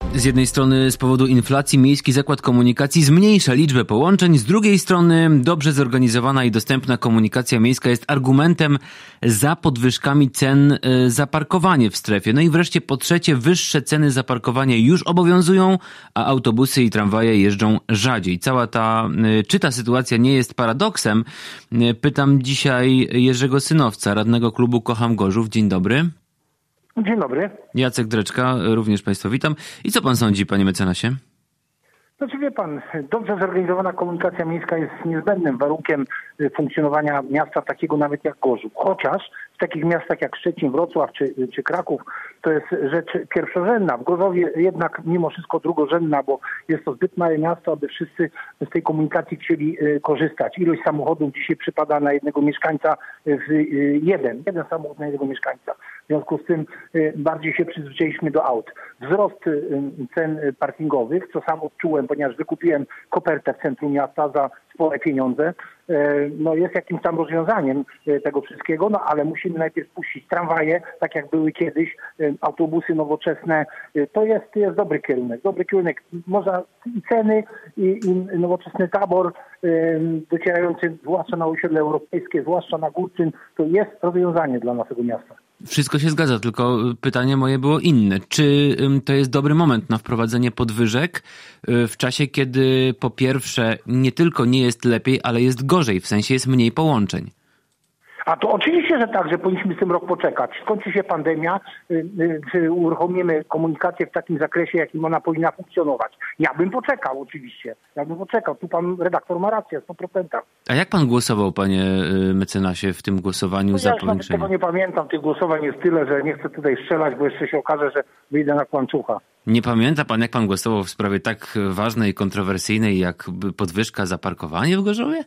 Z jednej strony z powodu inflacji Miejski Zakład Komunikacji zmniejsza liczbę połączeń, z drugiej strony dobrze zorganizowana i dostępna komunikacja miejska jest argumentem za podwyżkami cen za parkowanie w strefie. No i wreszcie po trzecie wyższe ceny za parkowanie już obowiązują, a autobusy i tramwaje jeżdżą rzadziej. Czy ta sytuacja nie jest paradoksem? Pytam dzisiaj Jerzego Synowca, radnego klubu Kocham Gorzów. Dzień dobry. Dzień dobry. Jacek Dreczka, również Państwa witam. I co pan sądzi, panie mecenasie? Znaczy wie pan, dobrze zorganizowana komunikacja miejska jest niezbędnym warunkiem funkcjonowania miasta takiego nawet jak Gorzów. Chociaż w takich miastach jak Szczecin, Wrocław czy Kraków to jest rzecz pierwszorzędna. W Gorzowie jednak mimo wszystko drugorzędna, bo jest to zbyt małe miasto, aby wszyscy z tej komunikacji chcieli korzystać. Ilość samochodów dzisiaj przypada na jednego mieszkańca jeden samochód na jednego mieszkańca. W związku z tym bardziej się przyzwyczailiśmy do aut. Wzrost cen parkingowych, co sam odczułem, ponieważ wykupiłem kopertę w centrum miasta za spore pieniądze, no jest jakimś tam rozwiązaniem tego wszystkiego, no ale musimy najpierw puścić tramwaje, tak jak były kiedyś, autobusy nowoczesne. To jest dobry kierunek. Można i ceny, i nowoczesny tabor docierający zwłaszcza na osiedle europejskie, zwłaszcza na Górczyn, to jest rozwiązanie dla naszego miasta. Wszystko się zgadza, tylko pytanie moje było inne. Czy to jest dobry moment na wprowadzenie podwyżek w czasie, kiedy po pierwsze nie tylko nie jest lepiej, ale jest gorzej, w sensie jest mniej połączeń? A to oczywiście, że tak, że powinniśmy z tym rok poczekać. Skończy się pandemia, czy uruchomimy komunikację w takim zakresie, jakim ona powinna funkcjonować. Ja bym poczekał oczywiście. Tu pan redaktor ma rację, 100%. A jak pan głosował, panie mecenasie, w tym głosowaniu za powiększeniem? Ja tego nie pamiętam. Tych głosowań jest tyle, że nie chcę tutaj strzelać, bo jeszcze się okaże, że wyjdę na kłamczucha. Nie pamięta pan, jak pan głosował w sprawie tak ważnej i kontrowersyjnej, jak podwyżka za parkowanie w Gorzowie?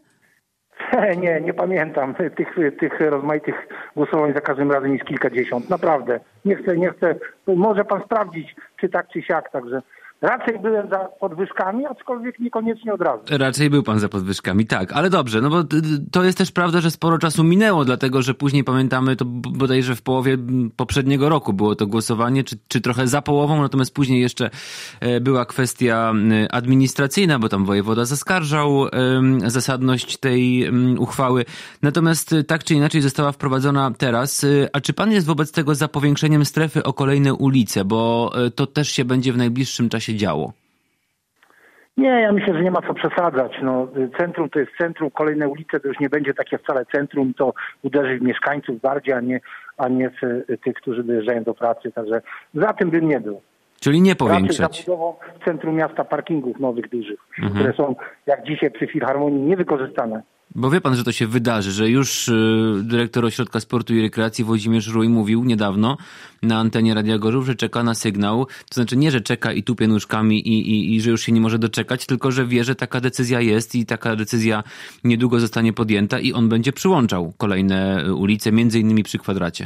Nie pamiętam. Tych rozmaitych głosowań za każdym razem jest kilkadziesiąt. Naprawdę. Nie chcę. Może pan sprawdzić, czy tak, czy siak. Także raczej byłem za podwyżkami, aczkolwiek niekoniecznie od razu. Raczej był pan za podwyżkami, tak. Ale dobrze, no bo to jest też prawda, że sporo czasu minęło, dlatego że później pamiętamy, to bodajże w połowie poprzedniego roku było to głosowanie, czy trochę za połową, natomiast później jeszcze była kwestia administracyjna, bo tam wojewoda zaskarżał zasadność tej uchwały. Natomiast tak czy inaczej została wprowadzona teraz. A czy pan jest wobec tego za powiększeniem strefy o kolejne ulice, bo to też się będzie w najbliższym czasie działo? Nie, ja myślę, że nie ma co przesadzać. No, centrum to jest centrum, kolejne ulice to już nie będzie takie wcale centrum, to uderzy w mieszkańców bardziej, a nie w tych, którzy dojeżdżają do pracy. Także za tym bym nie był. Czyli nie powiększać. Zabudową w centrum miasta parkingów nowych, dużych, które są jak dzisiaj przy Filharmonii niewykorzystane. Bo wie pan, że to się wydarzy, że już dyrektor Ośrodka Sportu i Rekreacji Włodzimierz Rój mówił niedawno na antenie Radia Gorzów, że czeka na sygnał. To znaczy nie, że czeka i tupie nóżkami i że już się nie może doczekać, tylko że wie, że taka decyzja jest i taka decyzja niedługo zostanie podjęta i on będzie przyłączał kolejne ulice, między innymi przy Kwadracie.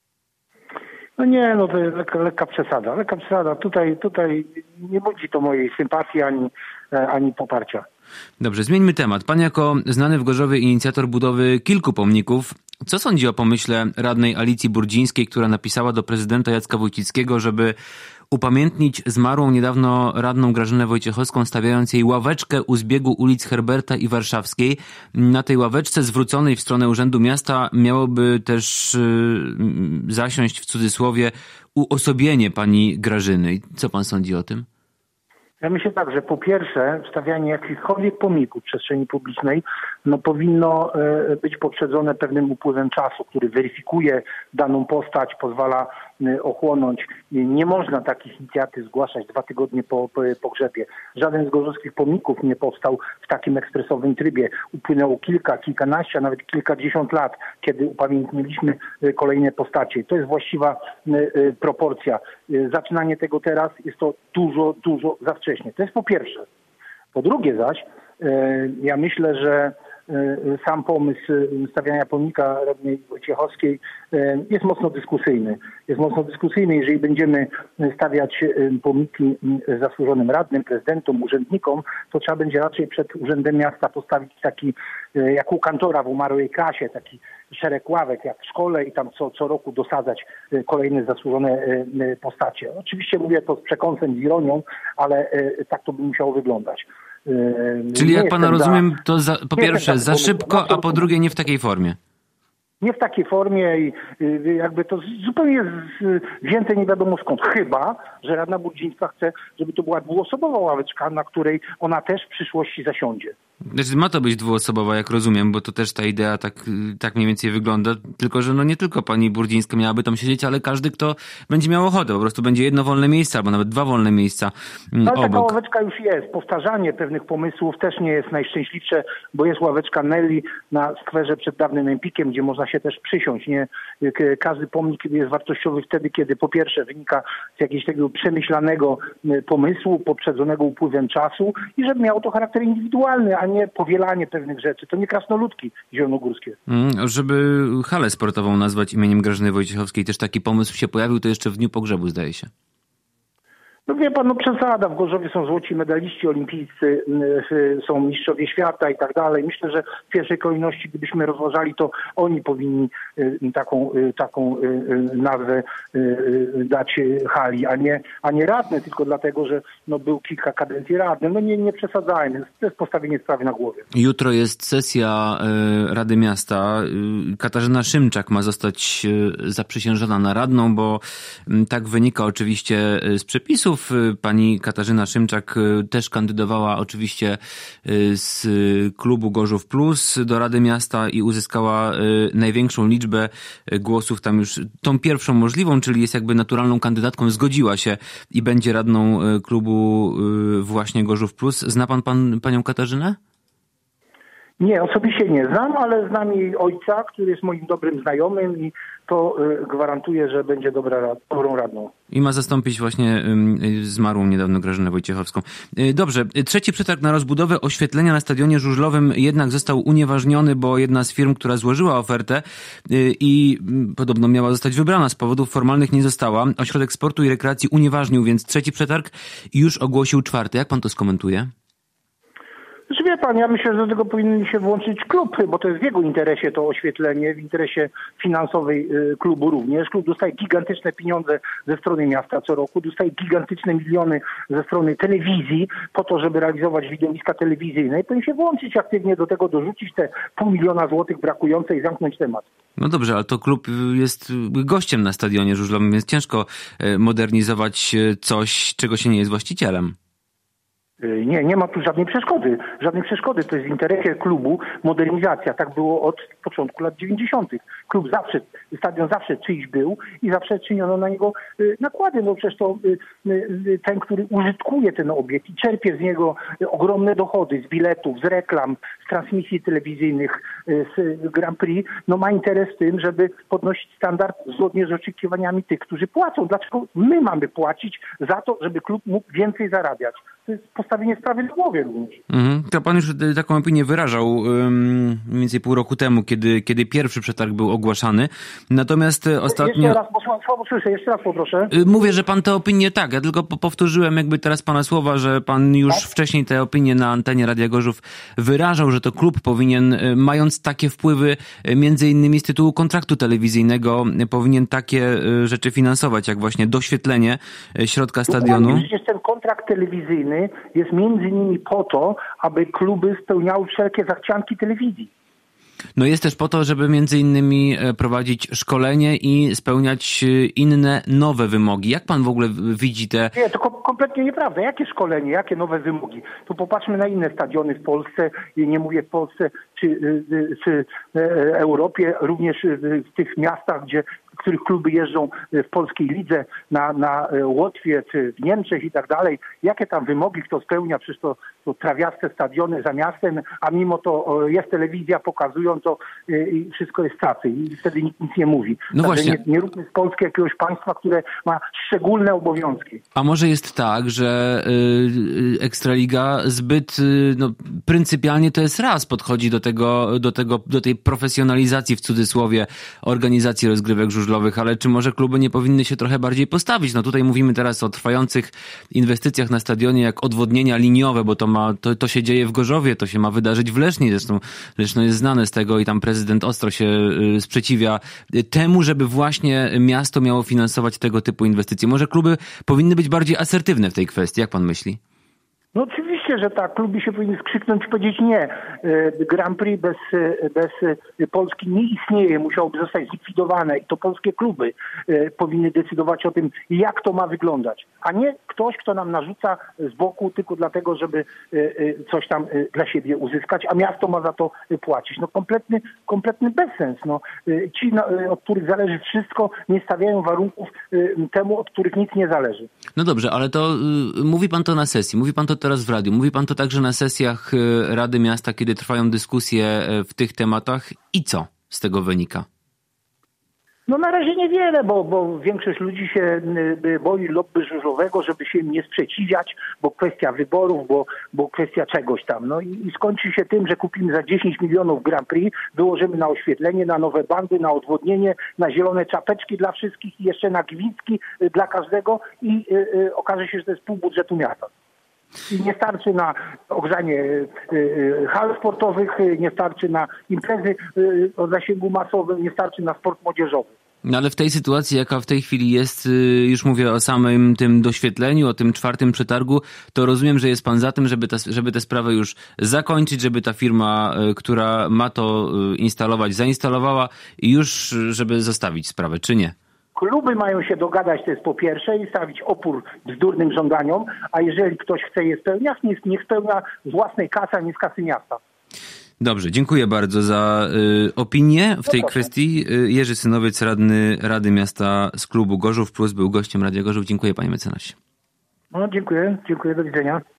No nie, no to jest lekka przesada. Tutaj nie budzi to mojej sympatii ani poparcia. Dobrze, zmieńmy temat. Pan jako znany w Gorzowie inicjator budowy kilku pomników, co sądzi o pomyśle radnej Alicji Burdzińskiej, która napisała do prezydenta Jacka Wójcickiego, żeby upamiętnić zmarłą niedawno radną Grażynę Wojciechowską, stawiając jej ławeczkę u zbiegu ulic Herberta i Warszawskiej. Na tej ławeczce zwróconej w stronę Urzędu Miasta miałoby też zasiąść, w cudzysłowie, uosobienie pani Grażyny. Co pan sądzi o tym? Ja myślę tak, że po pierwsze stawianie jakichkolwiek pomników w przestrzeni publicznej powinno być poprzedzone pewnym upływem czasu, który weryfikuje daną postać, pozwala ochłonąć. Nie można takich inicjatyw zgłaszać 2 tygodnie po pogrzebie. Żaden z gorzowskich pomników nie powstał w takim ekspresowym trybie. Upłynęło kilkanaście, a nawet kilkadziesiąt lat, kiedy upamiętniliśmy kolejne postacie. To jest właściwa proporcja. Zaczynanie tego teraz jest to dużo za wcześnie. To jest po pierwsze. Po drugie zaś, ja myślę, że sam pomysł stawiania pomnika radnej Wojciechowskiej jest mocno dyskusyjny. jest mocno dyskusyjny. Jeżeli będziemy stawiać pomniki zasłużonym radnym, prezydentom, urzędnikom, to trzeba będzie raczej przed Urzędem Miasta postawić taki, jak u kantora w umarłej klasie, taki szereg ławek jak w szkole i tam co roku dosadzać kolejne zasłużone postacie. Oczywiście mówię to z przekąsem, z ironią, ale tak to by musiało wyglądać. Czyli jak pana rozumiem, to po pierwsze za szybko, a po drugie nie w takiej formie. Nie w takiej formie i jakby to zupełnie wzięte nie wiadomo skąd. Chyba, że Rada Burdzińska chce, żeby to była dwuosobowa ławeczka, na której ona też w przyszłości zasiądzie. Znaczy, ma to być dwuosobowa, jak rozumiem, bo to też ta idea tak mniej więcej wygląda, tylko że no nie tylko pani Burdzińska miałaby tam siedzieć, ale każdy, kto będzie miał ochotę, po prostu będzie jedno wolne miejsce, albo nawet 2 wolne miejsca obok. Ale taka ławeczka już jest. Powtarzanie pewnych pomysłów też nie jest najszczęśliwsze, bo jest ławeczka Nelly na skwerze przed dawnym Empikiem, gdzie można się też przysiąść. Nie? Każdy pomnik jest wartościowy wtedy, kiedy po pierwsze wynika z jakiegoś takiego przemyślanego pomysłu, poprzedzonego upływem czasu i żeby miało to charakter indywidualny, a nie powielanie pewnych rzeczy. To nie krasnoludki zielonogórskie. Żeby halę sportową nazwać imieniem Grażyny Wojciechowskiej, też taki pomysł się pojawił, to jeszcze w dniu pogrzebu, zdaje się. No wie pan, przesada. W Gorzowie są złoci medaliści olimpijscy, są mistrzowie świata i tak dalej. Myślę, że w pierwszej kolejności, gdybyśmy rozważali, to oni powinni taką nazwę dać hali, a nie radny, tylko dlatego, że był kilka kadencji radny. No nie przesadzajmy. To jest postawienie sprawy na głowie. Jutro jest sesja Rady Miasta. Katarzyna Szymczak ma zostać zaprzysiężona na radną, bo tak wynika oczywiście z przepisów. Pani Katarzyna Szymczak też kandydowała oczywiście z klubu Gorzów Plus do Rady Miasta i uzyskała największą liczbę głosów, tam już tą pierwszą możliwą, czyli jest jakby naturalną kandydatką, zgodziła się i będzie radną klubu właśnie Gorzów Plus. Zna pan panią Katarzynę? Nie, osobiście nie znam, ale znam jej ojca, który jest moim dobrym znajomym i to gwarantuje, że będzie dobrą radną. I ma zastąpić właśnie zmarłą niedawno Grażynę Wojciechowską. Dobrze, trzeci przetarg na rozbudowę oświetlenia na stadionie żużlowym jednak został unieważniony, bo jedna z firm, która złożyła ofertę i podobno miała zostać wybrana z powodów formalnych, nie została. Ośrodek Sportu i Rekreacji unieważnił więc trzeci przetarg i już ogłosił czwarty. Jak pan to skomentuje? Wie pan, ja myślę, że do tego powinien się włączyć klub, bo to jest w jego interesie to oświetlenie, w interesie finansowej klubu również. Klub dostaje gigantyczne pieniądze ze strony miasta co roku, dostaje gigantyczne miliony ze strony telewizji po to, żeby realizować widowiska telewizyjne i powinien się włączyć aktywnie do tego, dorzucić te 500 000 złotych brakujące i zamknąć temat. No dobrze, ale to klub jest gościem na stadionie żużlowym, więc ciężko modernizować coś, czego się nie jest właścicielem. Nie ma tu żadnej przeszkody. Żadnej przeszkody. To jest w interesie klubu modernizacja. Tak było od początku lat 90. Stadion zawsze czyjś był i zawsze czyniono na niego nakłady. No przecież to ten, który użytkuje ten obiekt i czerpie z niego ogromne dochody z biletów, z reklam, z transmisji telewizyjnych, z Grand Prix, no ma interes w tym, żeby podnosić standard zgodnie z oczekiwaniami tych, którzy płacą. Dlaczego my mamy płacić za to, żeby klub mógł więcej zarabiać? To jest postawienie sprawy na głowie również. To pan już taką opinię wyrażał mniej więcej pół roku temu, kiedy pierwszy przetarg był ogłaszany. Natomiast ostatnio... Jeszcze raz, bo słabo słyszę, jeszcze raz poproszę. Mówię, że pan tę opinię tak, ja tylko powtórzyłem jakby teraz pana słowa, że pan już wcześniej tę opinię na antenie Radia Gorzów wyrażał, że to klub powinien, mając takie wpływy między innymi z tytułu kontraktu telewizyjnego, powinien takie rzeczy finansować, jak właśnie doświetlenie środka stadionu. Przecież ten kontrakt telewizyjny jest między innymi po to, aby kluby spełniały wszelkie zachcianki telewizji. No jest też po to, żeby między innymi prowadzić szkolenie i spełniać inne nowe wymogi. Jak pan w ogóle widzi te... Nie, to kompletnie nieprawda. Jakie szkolenie, jakie nowe wymogi? To popatrzmy na inne stadiony w Polsce, nie mówię w Polsce czy Europie, również w tych miastach, w których kluby jeżdżą w polskiej lidze, na Łotwie czy w Niemczech i tak dalej. Jakie tam wymogi kto spełnia? Przecież to trawiaste stadiony za miastem, a mimo to jest telewizja, pokazują to i wszystko jest cacy i wtedy nikt nic nie mówi. No właśnie. Nie róbmy z Polski jakiegoś państwa, które ma szczególne obowiązki. A może jest tak, że Ekstraliga zbyt pryncypialnie to jest podchodzi do tej profesjonalizacji w cudzysłowie organizacji rozgrywek żużlowych żużlowych, ale czy może kluby nie powinny się trochę bardziej postawić? No tutaj mówimy teraz o trwających inwestycjach na stadionie, jak odwodnienia liniowe, bo to się dzieje w Gorzowie, to się ma wydarzyć w Lesznie. Zresztą Leszno jest znane z tego i tam prezydent ostro się sprzeciwia temu, żeby właśnie miasto miało finansować tego typu inwestycje. Może kluby powinny być bardziej asertywne w tej kwestii, jak pan myśli? No oczywiście, że tak. Kluby się powinny skrzyknąć i powiedzieć nie. Grand Prix bez Polski nie istnieje. Musiałoby zostać zlikwidowane i to polskie kluby powinny decydować o tym, jak to ma wyglądać. A nie ktoś, kto nam narzuca z boku tylko dlatego, żeby coś tam dla siebie uzyskać, a miasto ma za to płacić. No kompletny bezsens. No, ci, od których zależy wszystko, nie stawiają warunków temu, od których nic nie zależy. No dobrze, ale to mówi pan to na sesji, mówi pan to teraz w radiu, mówi pan to także na sesjach Rady Miasta, kiedy trwają dyskusje w tych tematach i co z tego wynika? No na razie niewiele, bo większość ludzi się boi lobby żużlowego, żeby się im nie sprzeciwiać, bo kwestia wyborów, bo kwestia czegoś tam. No i skończy się tym, że kupimy za 10 milionów Grand Prix, wyłożymy na oświetlenie, na nowe bandy, na odwodnienie, na zielone czapeczki dla wszystkich i jeszcze na gwizdki dla każdego i okaże się, że to jest pół budżetu miasta. I nie starczy na ogrzanie hal sportowych, nie starczy na imprezy o zasięgu masowym, nie starczy na sport młodzieżowy. No ale w tej sytuacji, jaka w tej chwili jest, już mówię o samym tym doświetleniu, o tym 4. przetargu, to rozumiem, że jest pan za tym, żeby tę sprawę już zakończyć, żeby ta firma, która ma to instalować, zainstalowała i już, żeby zostawić sprawę, czy nie? Kluby mają się dogadać, to jest po pierwsze, i stawić opór bzdurnym żądaniom, a jeżeli ktoś chce je spełniać, niech spełnia z własnej kasy, a nie z kasy miasta. Dobrze, dziękuję bardzo za opinię w tej kwestii. Jerzy Synowiec, radny Rady Miasta z klubu Gorzów Plus, był gościem Radia Gorzów. Dziękuję, panie mecenasie. No, dziękuję, do widzenia.